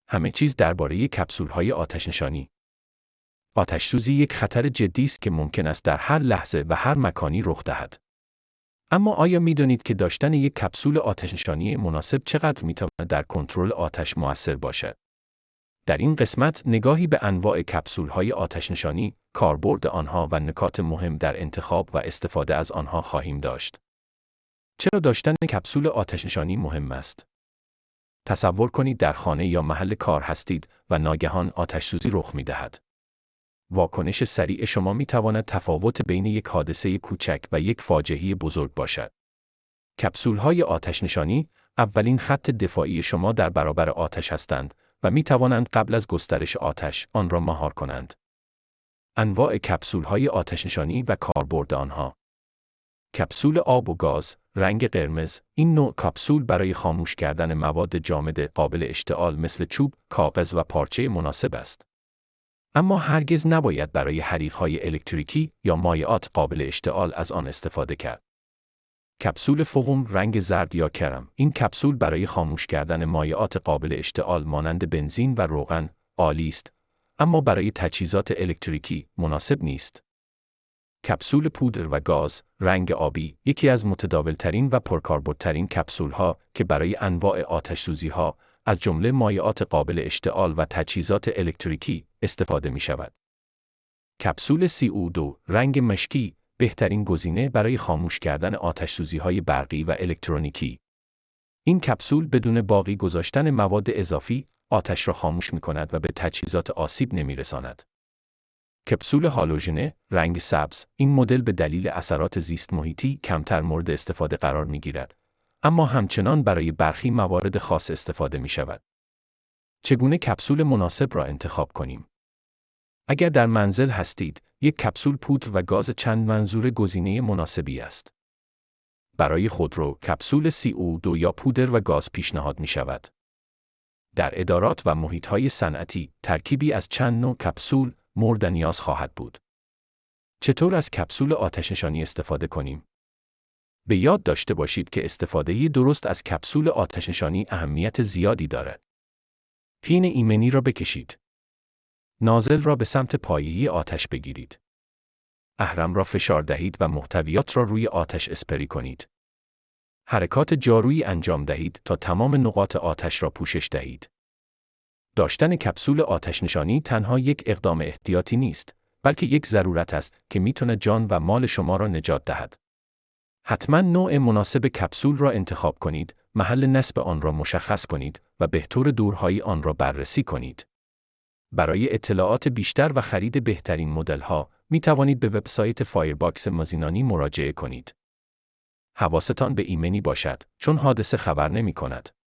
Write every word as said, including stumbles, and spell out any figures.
همه چیز درباره کپسول‌های آتش‌نشانی. آتش‌سوزی یک خطر جدی است که ممکن است در هر لحظه و هر مکانی رخ دهد. اما آیا می‌دانید که داشتن یک کپسول آتش‌نشانی مناسب چقدر می‌تواند در کنترل آتش مؤثر باشد؟ در این قسمت نگاهی به انواع کپسول‌های آتش‌نشانی، کاربرد آنها و نکات مهم در انتخاب و استفاده از آنها خواهیم داشت. چرا داشتن کپسول آتش‌نشانی مهم است؟ تصور کنید در خانه یا محل کار هستید و ناگهان آتش‌سوزی رخ می‌دهد. واکنش سریع شما می‌تواند تفاوت بین یک حادثه کوچک و یک فاجعه بزرگ باشد. کپسول‌های آتش‌نشانی اولین خط دفاعی شما در برابر آتش هستند و می‌توانند قبل از گسترش آتش آن را مهار کنند. انواع کپسول‌های آتش‌نشانی و کاربرد آنها. کپسول آب و گاز، رنگ قرمز، این نوع کپسول برای خاموش کردن مواد جامد قابل اشتعال مثل چوب، کاغذ و پارچه مناسب است. اما هرگز نباید برای حریق‌های الکتریکی یا مایعات قابل اشتعال از آن استفاده کرد. کپسول فوم رنگ زرد یا کرم، این کپسول برای خاموش کردن مایعات قابل اشتعال مانند بنزین و روغن عالی است، اما برای تجهیزات الکتریکی مناسب نیست. کپسول پودر و گاز، رنگ آبی، یکی از متداولترین و پرکاربردترین کپسول‌ها که برای انواع آتش‌سوزی‌ها از جمله مایعات قابل اشتعال و تجهیزات الکتریکی استفاده می‌شود. کپسول سی او دو، رنگ مشکی، بهترین گزینه برای خاموش کردن آتش‌سوزی‌های برقی و الکترونیکی. این کپسول بدون باقی گذاشتن مواد اضافی، آتش را خاموش می‌کند و به تجهیزات آسیب نمی‌رساند. کپسول هالوژنه، رنگ سبز، این مدل به دلیل اثرات زیست محیطی کمتر مورد استفاده قرار می‌گیرد، اما همچنان برای برخی موارد خاص استفاده می‌شود. چگونه کپسول مناسب را انتخاب کنیم؟ اگر در منزل هستید، یک کپسول پودر و گاز چند منظور گزینه مناسبی است. برای خودرو، کپسول سی او دو یا پودر و گاز پیشنهاد می‌شود. در ادارات و محیط‌های صنعتی، ترکیبی از چند نوع کپسول مورد نیاز خواهد بود. چطور از کپسول آتش‌نشانی استفاده کنیم؟ به یاد داشته باشید که استفاده درست از کپسول آتش‌نشانی اهمیت زیادی دارد. پین ایمنی را بکشید. نازل را به سمت پایه‌ای آتش بگیرید. اهرم را فشار دهید و محتویات را روی آتش اسپری کنید. حرکات جارویی انجام دهید تا تمام نقاط آتش را پوشش دهید. داشتن کپسول آتش‌نشانی تنها یک اقدام احتیاطی نیست، بلکه یک ضرورت است که میتونه جان و مال شما را نجات دهد. حتما نوع مناسب کپسول را انتخاب کنید، محل نصب آن را مشخص کنید و به طور دورهایی آن را بررسی کنید. برای اطلاعات بیشتر و خرید بهترین مدل‌ها، می توانید به وبسایت فایرباکس مازینانی مراجعه کنید. حواستان به ایمنی باشد، چون حادثه خبر نمی کند.